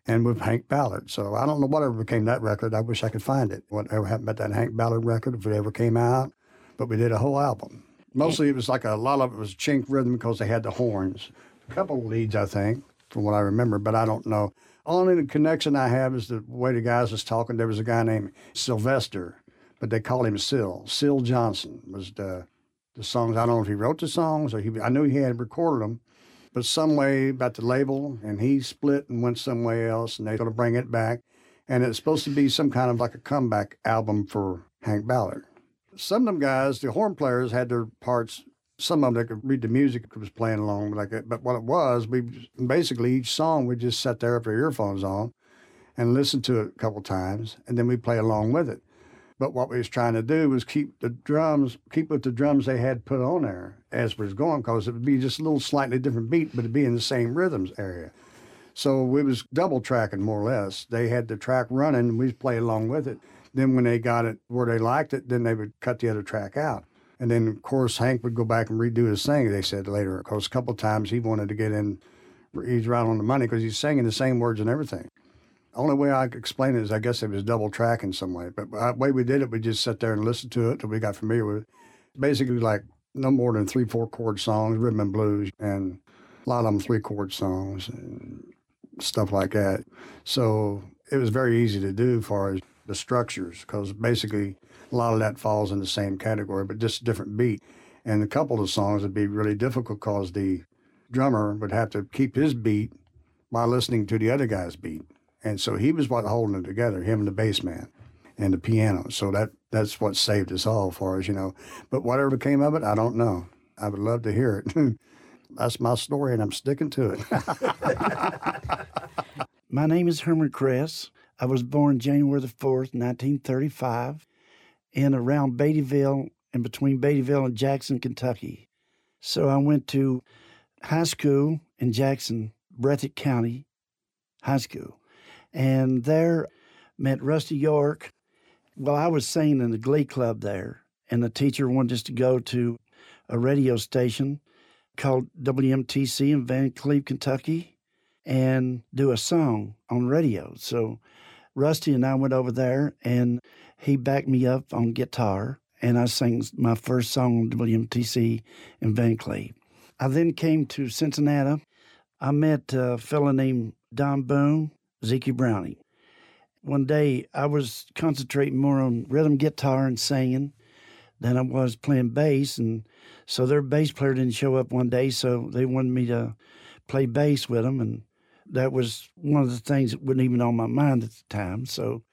and with Hank Ballard. So I don't know whatever became that record. I wish I could find it. Whatever happened about that Hank Ballard record, if it ever came out. But we did a whole album. Mostly it was like a, a lot of it was chink rhythm because they had the horns. A couple of leads, I think, from what I remember, but I don't know. Only connection I have is the way the guys was talking. There was a guy named Sylvester, but they called him Syl. Syl Johnson was the the songs. I don't know if he wrote the songs or he. I knew he had recorded them, but some way about the label, and he split and went somewhere else, and they going to bring it back, and it's supposed to be some kind of like a comeback album for Hank Ballard. Some of them guys, the horn players, had their parts. Some of them that could read the music was playing along like that. But what it was, we basically each song we just sat there with our earphones on and listened to it a couple times, and then we play along with it. But what we was trying to do was keep the drums, keep with the drums they had put on there as we was going, because it would be just a little slightly different beat, but it'd be in the same rhythms area. So we was double tracking more or less. They had the track running, and we'd play along with it. Then when they got it where they liked it, then they would cut the other track out. And then, of course, Hank would go back and redo his thing, they said later, because a couple of times he wanted to get in, he's right on the money because he's singing the same words and everything. The only way I could explain it is I guess it was double track in some way. But the way we did it, we just sat there and listened to it until we got familiar with it. Basically like no more than three, four chord songs, rhythm and blues, and a lot of them three chord songs and stuff like that. So it was very easy to do as far as the structures, because basically a lot of that falls in the same category, but just a different beat. And a couple of the songs would be really difficult because the drummer would have to keep his beat while listening to the other guy's beat. And so he was what holding it together, him and the bass man and the piano. So that that's what saved us all, as far as, you know. But whatever became of it, I don't know. I would love to hear it. That's my story, and I'm sticking to it. My name is Herman Kress. I was born January the fourth, nineteen thirty-five, in around Beattyville, in between Beattyville and Jackson, Kentucky. So I went to high school in Jackson, Breathitt County High School. And there met Rusty York. Well, I was singing in the glee club there, and the teacher wanted us to go to a radio station called W M T C in Van Cleve, Kentucky, and do a song on radio. So Rusty and I went over there, and he backed me up on guitar, and I sang my first song on W M T C in Van Cleve. I then came to Cincinnati. I met a fellow named Don Boone, Zeke Browning. One day, I was concentrating more on rhythm guitar and singing than I was playing bass, and so their bass player didn't show up one day, so they wanted me to play bass with them, and that was one of the things that wasn't even on my mind at the time. So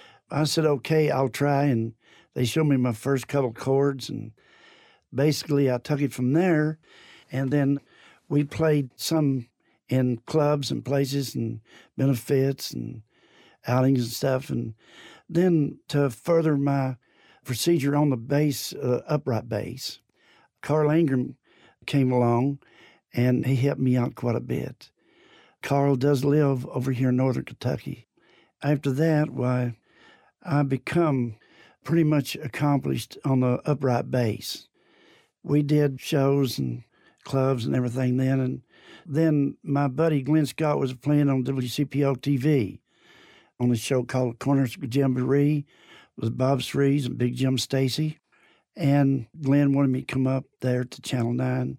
I said, okay, I'll try, and they showed me my first couple chords, and basically I took it from there, and then we played some in clubs and places and benefits and outings and stuff. And then to further my procedure on the bass, uh, upright bass, Carl Ingram came along, and he helped me out quite a bit. Carl does live over here in northern Kentucky. After that, why, I become pretty much accomplished on the upright bass. We did shows and clubs and everything then, and then my buddy Glenn Scott was playing on W C P O T V on a show called Cornhusker Jamboree with Bob Srees and Big Jim Stacy. And Glenn wanted me to come up there to Channel nine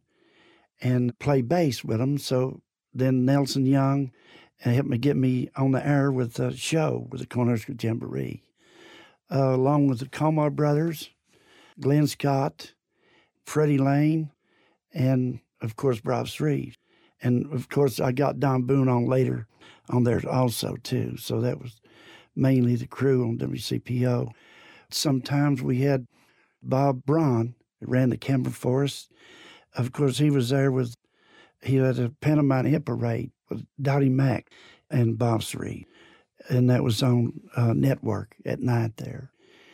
and play bass with him. So then Nelson Young helped me get me on the air with the show with the Cornhusker Jamboree, uh, along with the Comar Brothers, Glenn Scott, Freddie Lane, and, of course, Bob Srees. And, of course, I got Don Boone on later on there also, too. So that was mainly the crew on W C P O. Sometimes we had Bob Braun, who ran the camera for us. Of course, he was there with, he had a pantomime hit parade with Dottie Mack and Bob Srees. And that was on uh, network at night there.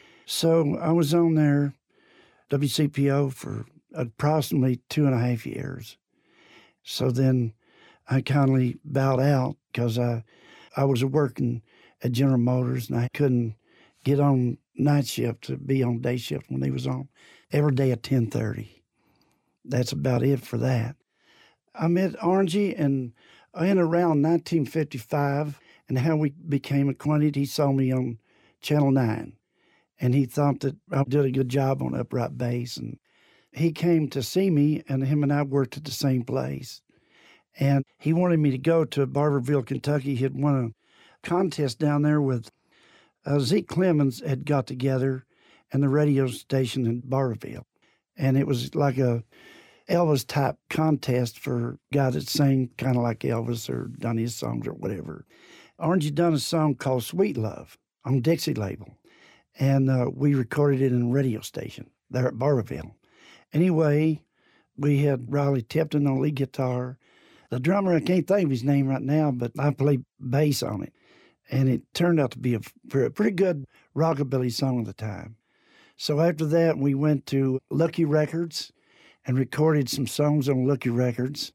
So I was on there, W C P O, for approximately two and a half years. So then I kindly bowed out because I, I was working at General Motors, and I couldn't get on night shift to be on day shift when he was on every day at ten thirty. That's about it for that. I met Orangey in, in around nineteen fifty-five, And how we became acquainted, he saw me on Channel nine, and he thought that I did a good job on upright bass. And he came to see me, and him and I worked at the same place. And he wanted me to go to Barberville, Kentucky. He had won a contest down there with uh, Zeke Clemens had got together and the radio station in Barberville. And it was like a Elvis-type contest for a guy that sang kind of like Elvis or done his songs or whatever. Orangey done a song called Sweet Love on Dixie label. And uh, we recorded it in a radio station there at Barberville. Anyway, we had Riley Tipton on lead guitar. The drummer, I can't think of his name right now, but I played bass on it. And it turned out to be a, a pretty good rockabilly song at the time. So after that, we went to Lucky Records and recorded some songs on Lucky Records.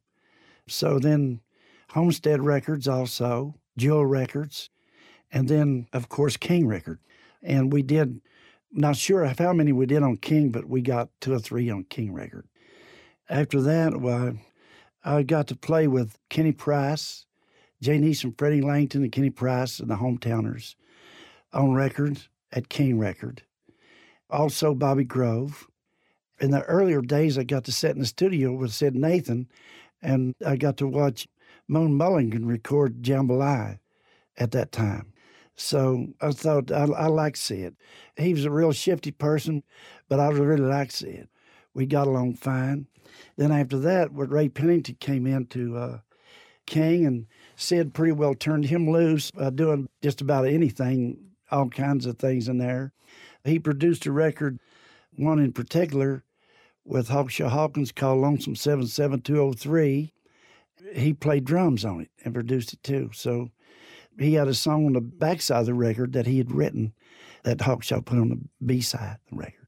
So then Homestead Records also, Jewel Records, and then, of course, King Record. And we did, not sure how many we did on King, but we got two or three on King Record. After that, well, I got to play with Kenny Price, Jay Neeson, Freddie Langton, and Kenny Price and the Hometowners on record at King Record. Also Bobby Grove. In the earlier days, I got to sit in the studio with Sid Nathan, and I got to watch Moan Mulligan record Jambalaya at that time. So I thought I, I liked Sid. He was a real shifty person, but I really liked Sid. We got along fine. Then after that, when Ray Pennington came into uh, King, and Sid pretty well turned him loose, uh, doing just about anything, all kinds of things in there. He produced a record, one in particular, with Hawkshaw Hawkins called Lonesome seven seven two oh three. He played drums on it and produced it too. So he had a song on the backside of the record that he had written that Hawkshaw put on the B-side of the record.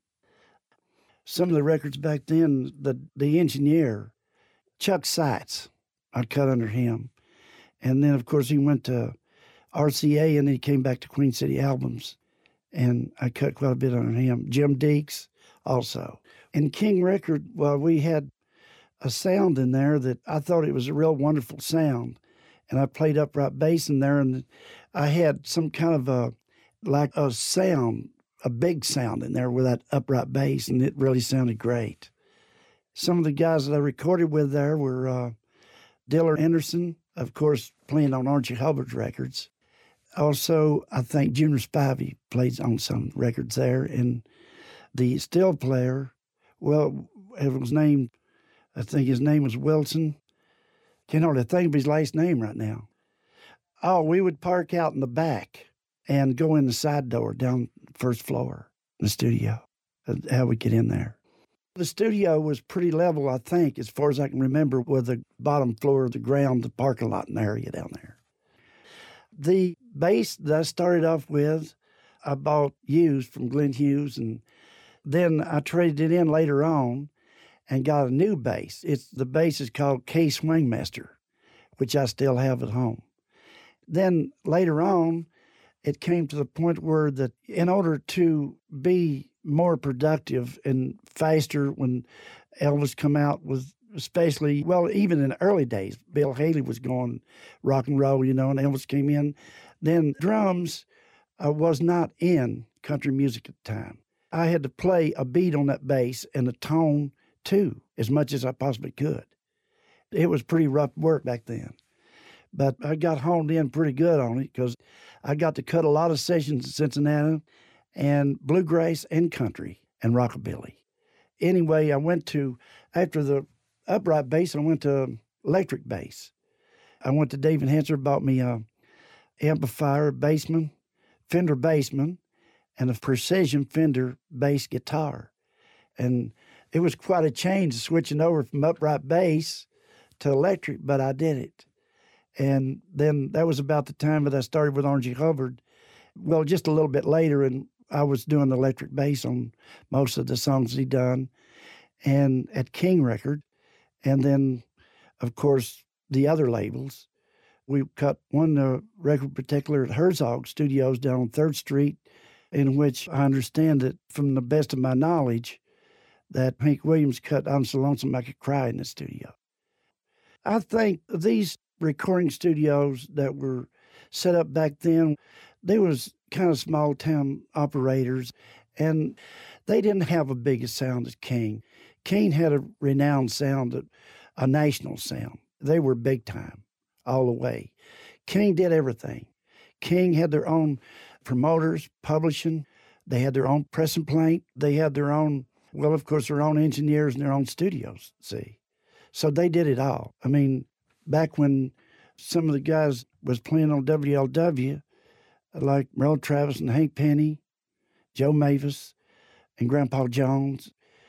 Some of the records back then, the, the engineer, Chuck Seitz, I cut under him. And then, of course, he went to R C A, and then he came back to Queen City Albums, and I cut quite a bit under him. Jim Deeks also. In King Record, well, we had a sound in there that I thought it was a real wonderful sound, and I played upright bass in there, and I had some kind of a, like a sound, a big sound in there with that upright bass, and it really sounded great. Some of the guys that I recorded with there were uh, Diller Anderson, of course, playing on Archie Hubbard's records. Also, I think Junior Spivey played on some records there, and the steel player, well, it was named, I think his name was Wilson. Can't hardly think of his last name right now. Oh, we would park out in the back and go in the side door down the first floor in the studio. How we get in there. The studio was pretty level, I think, as far as I can remember, with the bottom floor of the ground, the parking lot and area down there. The bass that I started off with, I bought used from Glenn Hughes, and then I traded it in later on and got a new bass. It's the bass is called K Swingmaster, which I still have at home. Then later on, it came to the point where that in order to be more productive and faster when Elvis come out with, especially, well, even in the early days, Bill Haley was going rock and roll, you know, and Elvis came in. Then drums uh, was not in country music at the time. I had to play a beat on that bass and a tone too, as much as I possibly could. It was pretty rough work back then. But I got honed in pretty good on it because I got to cut a lot of sessions in Cincinnati and bluegrass and country and rockabilly. Anyway, I went to, after the upright bass, I went to electric bass. I went to Dave and Hanser, bought me a amplifier, Bassman, Fender Bassman, and a Precision Fender bass guitar. And it was quite a change switching over from upright bass to electric, but I did it. And then that was about the time that I started with Orangey Hubbard. Well, just a little bit later, and I was doing electric bass on most of the songs he done, and at King Record. And then, of course, the other labels. We cut one uh, record particular at Herzog Studios down on third Street, in which I understand that, from the best of my knowledge, that Hank Williams cut I'm So Lonesome I Could Cry in the studio. I think these recording studios that were set up back then. They was kind of small town operators, and they didn't have a big a sound as King. King had a renowned sound, a national sound. They were big time all the way. King did everything. King had their own promoters, publishing. They had their own press and plant. They had their own, well, of course, their own engineers and their own studios, see. So they did it all. I mean, back when some of the guys was playing on W L W, like Merle Travis and Hank Penny, Joe Mavis, and Grandpa Jones,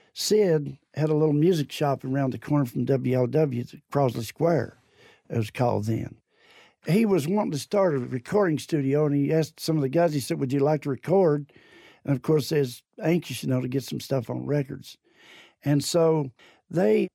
Sid had a little music shop around the corner from W L W at Crosley Square, it was called then. He was wanting to start a recording studio, and he asked some of the guys, he said, would you like to record? And, of course, they was anxious, you know, to get some stuff on records. And so they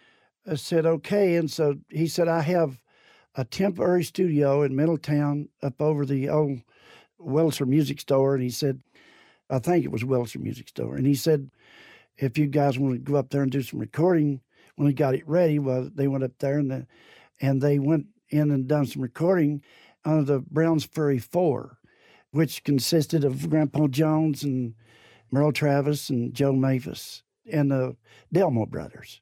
said, okay. And so he said, I have a temporary studio in Middletown up over the old Welser Music Store. And he said, I think it was Welser Music Store. And he said, if you guys want to go up there and do some recording, when he got it ready, well, they went up there and the, and they went in and done some recording under the Browns Ferry Four, which consisted of Grandpa Jones and Merle Travis and Joe Mavis and the Delmo brothers.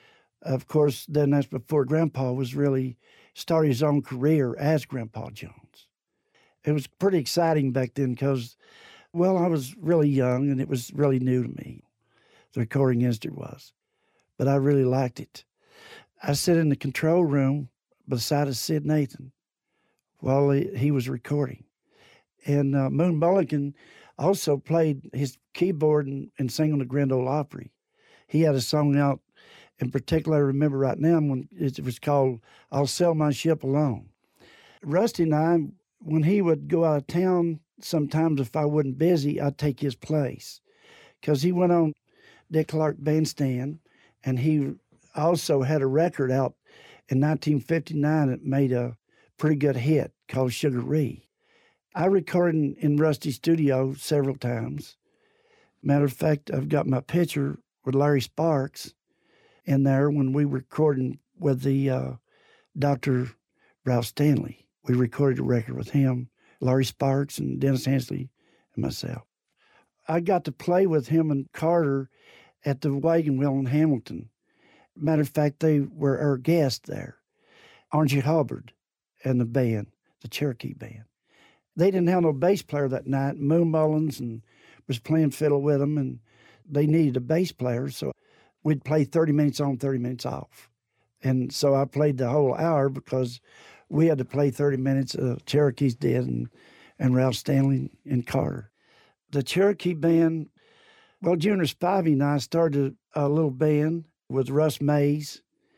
Of course, then that's before Grandpa was really started his own career as Grandpa Jones. It was pretty exciting back then because, well, I was really young and it was really new to me. The recording industry was. But I really liked it. I sat in the control room beside of Sid Nathan while he, he was recording. And uh, Moon Mulligan also played his keyboard and, and sang on the Grand Ole Opry. He had a song out in particular, I remember right now, when it was called I'll Sell My Ship Alone. Rusty and I, when he would go out of town, sometimes if I wasn't busy, I'd take his place. Because he went on Dick Clark Bandstand, and he also had a record out in nineteen fifty-nine that made a pretty good hit called Sugaree. I recorded in, in Rusty's studio several times. Matter of fact, I've got my picture with Larry Sparks in there when we were recording with the uh, Doctor Ralph Stanley. We recorded a record with him, Larry Sparks and Dennis Hensley and myself. I got to play with him and Carter at the Wagon Wheel in Hamilton. Matter of fact, they were our guests there. Orangey Hubbard and the band, the Cherokee Band. They didn't have no bass player that night. Moon Mullins and was playing fiddle with them, and they needed a bass player, so we'd play thirty minutes on, thirty minutes off. And so I played the whole hour because we had to play thirty minutes. Uh, Cherokees did, and, and Ralph Stanley and Carter. The Cherokee Band, well, Junior Spivey and I started a little band with Russ Mays,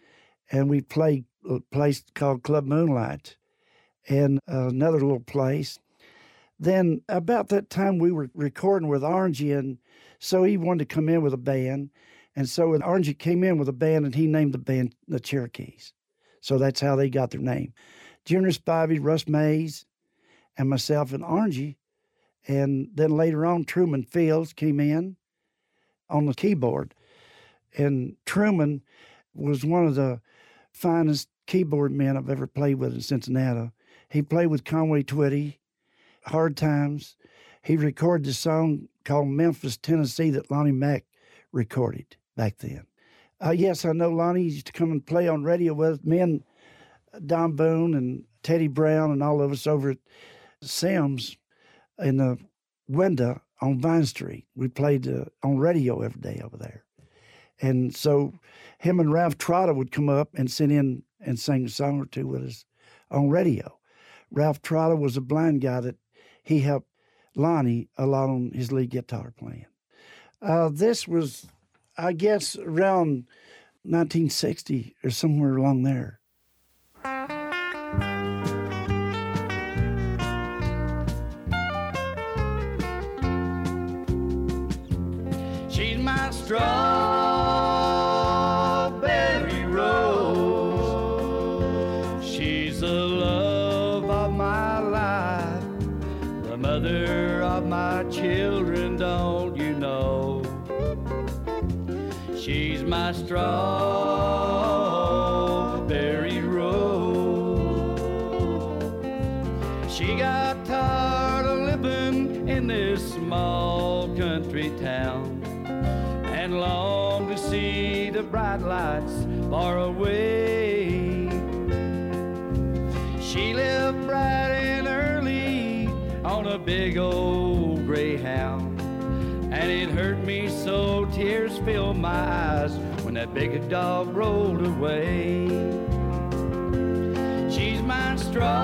and we played a place called Club Moonlight and uh, another little place. Then about that time, we were recording with Orangey, and so he wanted to come in with a band. And so when Orangey came in with a band, and he named the band the Cherokees. So that's how they got their name. Junior Spivey, Russ Mays, and myself and Orangey. And then later on, Truman Fields came in on the keyboard. And Truman was one of the finest keyboard men I've ever played with in Cincinnati. He played with Conway Twitty, Hard Times. He recorded a song called Memphis, Tennessee that Lonnie Mack recorded back then. Uh, yes, I know Lonnie used to come and play on radio with me and Don Boone and Teddy Brown and all of us over at Sam's in the window on Vine Street. We played uh, on radio every day over there. And so him and Ralph Trotter would come up and sit in and sing a song or two with us on radio. Ralph Trotter was a blind guy that he helped Lonnie a lot on his lead guitar playing. Uh, this was, I guess, around nineteen sixty or somewhere along there. She's my strawberry rose. She's the love of my life, the mother of my children, don't you know? She's my strawberry rose. She got tired of living in this small country town and longed to see the bright lights far away. She left bright and early on a big old greyhound, and it hurt me so tears filled my eyes when that big dog rolled away. She's my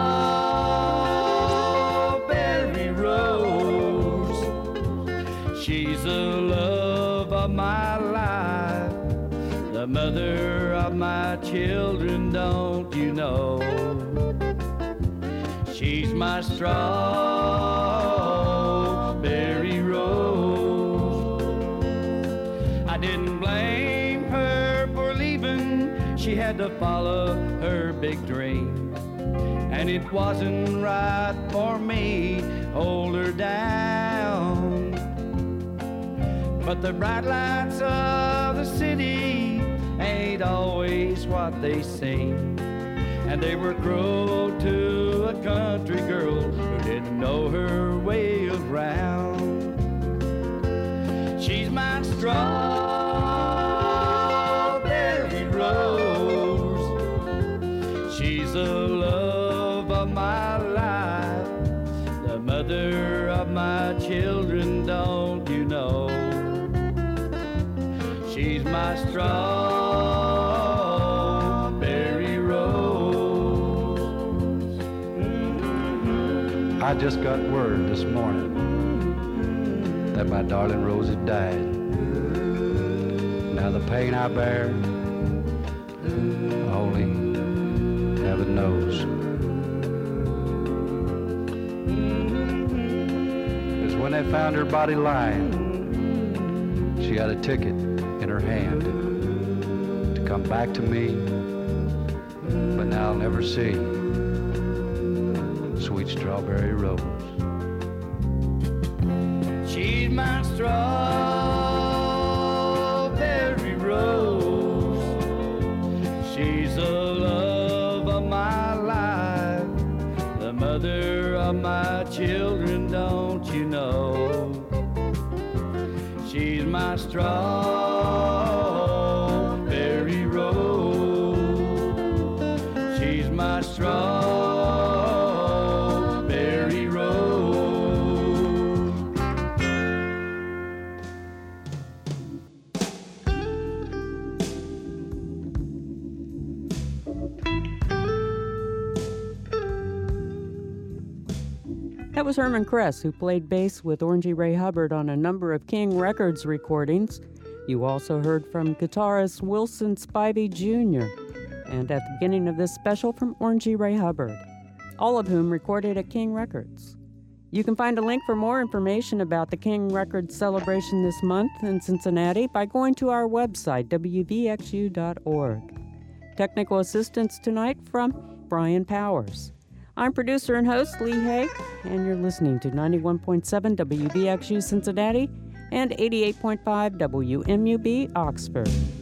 strawberry rose. She's the love of my life, the mother of my children, don't you know? She's my strawberry rose. I didn't blame her for leaving. She had to follow her big dream, and it wasn't right for me to hold her down. But the bright lights of the city ain't always what they seem, and they were cruel to a country girl who didn't know her way around. She's my strawberry rose. She's the love of my life, the mother of my children, don't you know? She's my strawberry rose. I just got word this morning that my darling Rose had died. Now the pain I bear, only heaven knows. It's when they found her body lying, she had a ticket in her hand to come back to me, but now I'll never see sweet strawberry rose. She's my strawberry rose. She's the love of my life, the mother of my children, don't you know? She's my strawberry rose. She's my strawberry rose. That was Herman Kress, who played bass with Orangey Ray Hubbard on a number of King Records recordings. You also heard from guitarist Wilson Spivey Junior, and at the beginning of this special from Orangey Ray Hubbard, all of whom recorded at King Records. You can find a link for more information about the King Records celebration this month in Cincinnati by going to our website, w v x u dot org. Technical assistance tonight from Brian Powers. I'm producer and host Lee Hay, and you're listening to ninety-one point seven W V X U Cincinnati and eighty-eight point five W M U B Oxford.